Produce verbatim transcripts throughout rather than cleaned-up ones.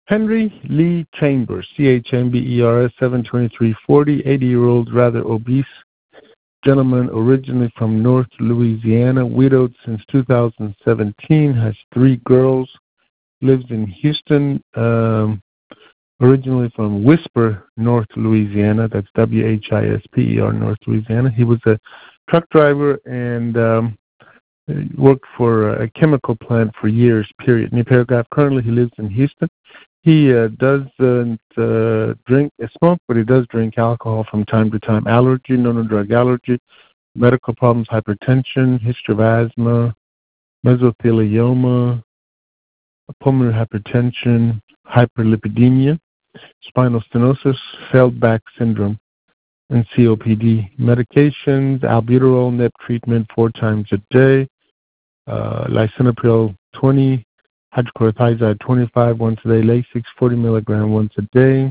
Henry Lee Chambers, C H M B E R S, seven twenty-three forty, eighty-year-old, rather obese gentleman, originally from North Louisiana, widowed since two thousand seventeen, has three girls, lives in Houston, um, originally from Whisper, North Louisiana. That's W H I S P E R, North Louisiana. He was a truck driver and um, worked for a chemical plant for years, period. New paragraph, currently he lives in Houston. He uh, doesn't uh, drink, uh, smoke, but he does drink alcohol from time to time. Allergy, no, no drug allergy, medical problems, hypertension, history of asthma, mesothelioma, pulmonary hypertension, hyperlipidemia, spinal stenosis, failed back syndrome, and C O P D. Medications, albuterol, N E P treatment four times a day, uh, lisinopril twenty, hydrochlorothiazide twenty-five once a day, Lasix forty milligram once a day.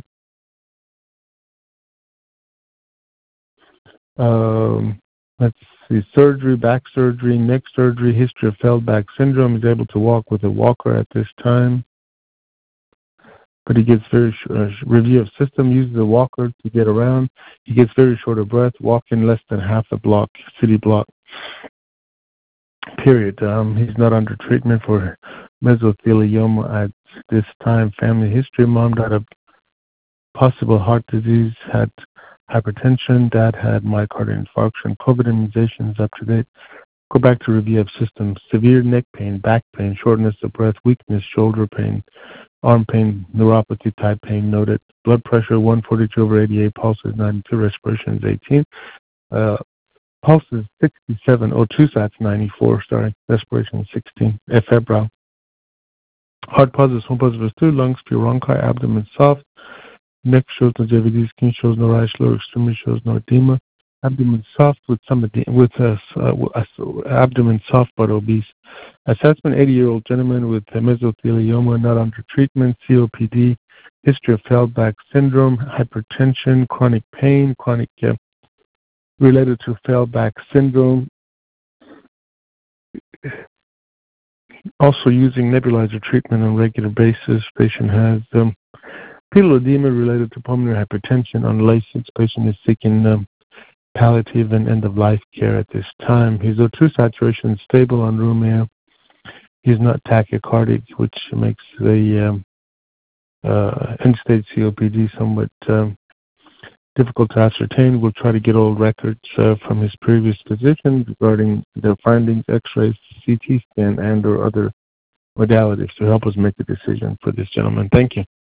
Um, let's see, surgery, back surgery, neck surgery, history of failed back syndrome. He's able to walk with a walker at this time, but he gets very sh- uh, review of system, uses a walker to get around. He gets very short of breath, walking less than half a block, city block, period. Um, he's not under treatment for mesothelioma at this time. Family history, mom died of possible heart disease, had hypertension, dad had myocardial infarction, COVID immunizations up to date. Go back to review of systems, severe neck pain, back pain, shortness of breath, weakness, shoulder pain, arm pain, neuropathy type pain noted. Blood pressure one forty-two over eighty-eight, pulse is ninety-two, respiration is eighteen. Uh, pulse is sixty-seven, oh, two sats ninety-four, sorry, respiration is sixteen. Uh, febrile. Heart positive, home positive is two, lungs pure, bronchi, abdomen soft, neck shows no J V D, skin shows no rash, lower extremity shows no edema, abdomen soft with some edema, with a, uh, abdomen soft but obese. Assessment, eighty-year-old gentleman with mesothelioma, not under treatment, C O P D, history of failed back syndrome, hypertension, chronic pain, chronic uh, related to failed back syndrome. Also using nebulizer treatment on a regular basis. Patient has um, pedal edema related to pulmonary hypertension on Lasix. Patient is seeking um, palliative and end-of-life care at this time. His O two saturation is stable on room air. He's not tachycardic, which makes the um, uh, end-stage C O P D somewhat um, difficult to ascertain. We'll try to get all records uh, from his previous physician regarding their findings, x-rays, C T scan, and or other modalities to help us make a decision for this gentleman. Thank you.